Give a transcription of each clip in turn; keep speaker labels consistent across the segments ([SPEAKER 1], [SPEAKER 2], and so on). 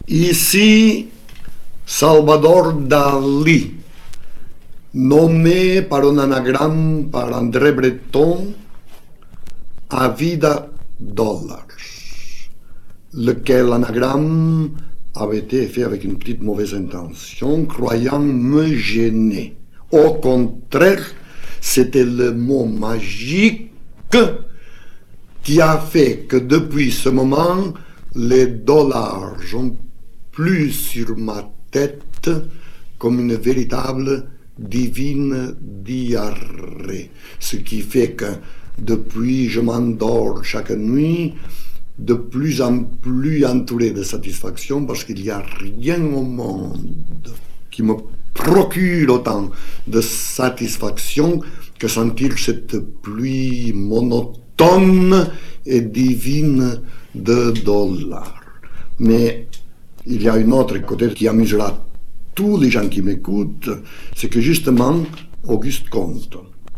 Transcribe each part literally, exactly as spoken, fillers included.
[SPEAKER 1] Ici, Salvador Dalí, nommé par un anagramme par André Breton à Vida Dollars, lequel anagramme avait été fait avec une petite mauvaise intention, croyant me gêner. Au contraire, c'était le mot magique qui a fait que depuis ce moment, les dollars ont plu sur ma tête comme une véritable divine diarrhée. Ce qui fait que depuis, je m'endors chaque nuit de plus en plus entouré de satisfaction parce qu'il n'y a rien au monde qui me procure autant de satisfaction que sentir cette pluie monotone et divine de dollars. Mais il y a une autre côté qui amusera tous les gens qui m'écoutent, c'est que justement, Auguste Comte,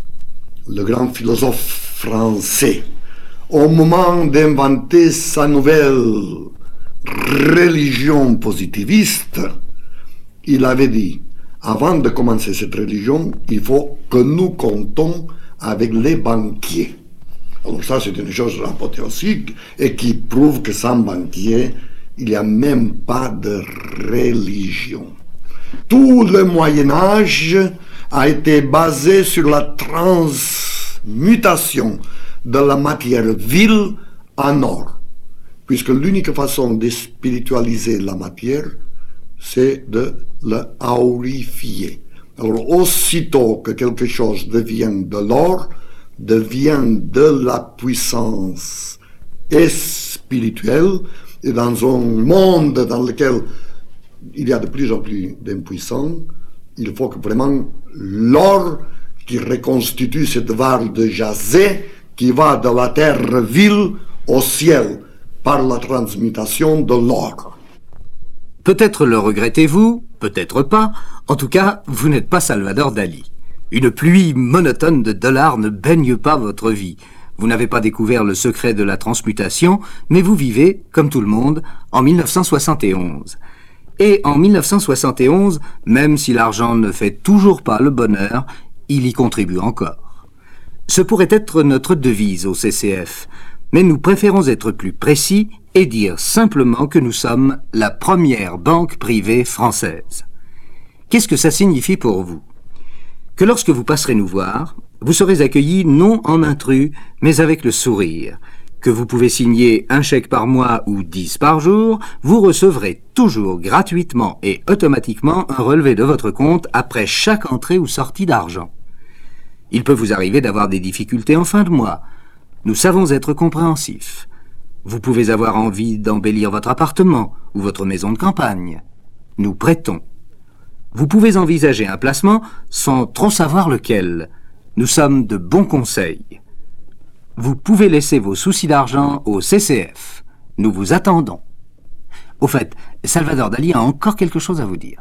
[SPEAKER 1] le grand philosophe français, au moment d'inventer sa nouvelle religion positiviste, il avait dit, avant de commencer cette religion, il faut que nous comptons avec les banquiers. Alors ça, c'est une chose apothéosique et qui prouve que sans banquier, il n'y a même pas de religion. Tout le Moyen-Âge a été basé sur la transmutation de la matière vile en or, puisque l'unique façon de spiritualiser la matière, c'est de l'aurifier. Alors, aussitôt que quelque chose devient de l'or, devient de la puissance spirituelle, et dans un monde dans lequel il y a de plus en plus d'impuissants, il faut que vraiment l'or qui reconstitue cette vague de jasé qui va de la terre vile au ciel par la transmutation de l'or.
[SPEAKER 2] Peut-être le regrettez-vous, peut-être pas. En tout cas, vous n'êtes pas Salvador Dalí. Une pluie monotone de dollars ne baigne pas votre vie. Vous n'avez pas découvert le secret de la transmutation, mais vous vivez, comme tout le monde, en mille neuf cent soixante et onze. Et en mille neuf cent soixante et onze, même si l'argent ne fait toujours pas le bonheur, il y contribue encore. Ce pourrait être notre devise au C C F, mais nous préférons être plus précis et dire simplement que nous sommes la première banque privée française. Qu'est-ce que ça signifie pour vous? Que lorsque vous passerez nous voir, vous serez accueillis non en intrus, mais avec le sourire. Que vous pouvez signer un chèque par mois ou dix par jour, vous recevrez toujours gratuitement et automatiquement un relevé de votre compte après chaque entrée ou sortie d'argent. Il peut vous arriver d'avoir des difficultés en fin de mois. Nous savons être compréhensifs. Vous pouvez avoir envie d'embellir votre appartement ou votre maison de campagne. Nous prêtons. Vous pouvez envisager un placement sans trop savoir lequel. Nous sommes de bons conseils. Vous pouvez laisser vos soucis d'argent au C C F. Nous vous attendons. Au fait, Salvador Dalí a encore quelque chose à vous dire.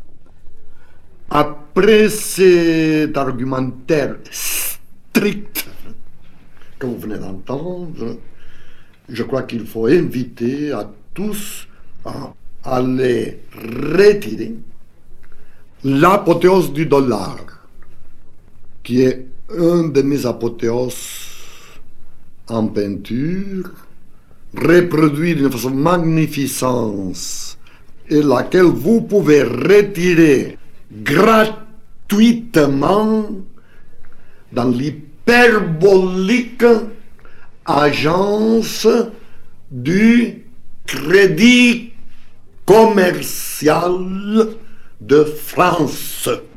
[SPEAKER 1] Après cet argumentaire strict que vous venez d'entendre, je crois qu'il faut inviter à tous à aller retirer l'apothéose du dollar, qui est un de mes apothéoses en peinture, reproduit d'une façon magnificence, et laquelle vous pouvez retirer gratuitement dans l'hyperbolique agence du Crédit Commercial de France.